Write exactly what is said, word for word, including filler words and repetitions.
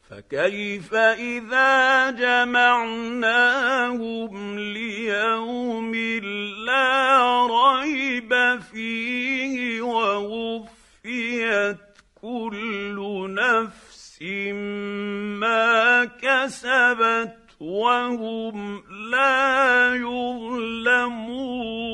فكيف إذا جمعناهم ليوم لا ريب فيه ووفيت كل نفس ما كسبت وهم لا يظلمون.